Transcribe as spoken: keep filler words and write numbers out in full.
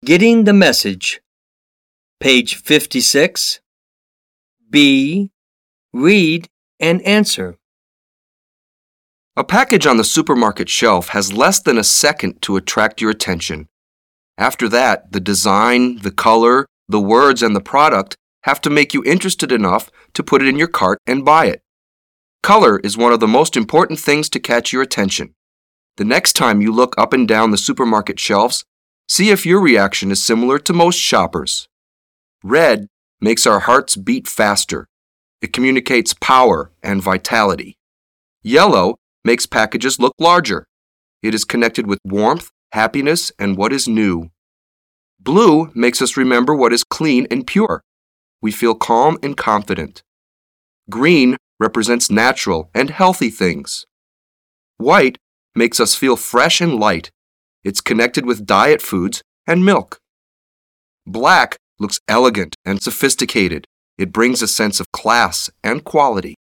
Getting the message. Page fifty-six. B. Read and answer. A package on the supermarket shelf has less than a second to attract your attention. After that, the design, the color, the words, and the product have to make you interested enough to put it in your cart and buy it. Color is one of the most important things to catch your attention. The next time you look up and down the supermarket shelves, see if your reaction is similar to most shoppers. Red makes our hearts beat faster. It communicates power and vitality. Yellow makes packages look larger. It is connected with warmth, happiness, and what is new. Blue makes us remember what is clean and pure. We feel calm and confident. Green represents natural and healthy things. White makes us feel fresh and light. It's connected with diet foods and milk. Black looks elegant and sophisticated. It brings a sense of class and quality.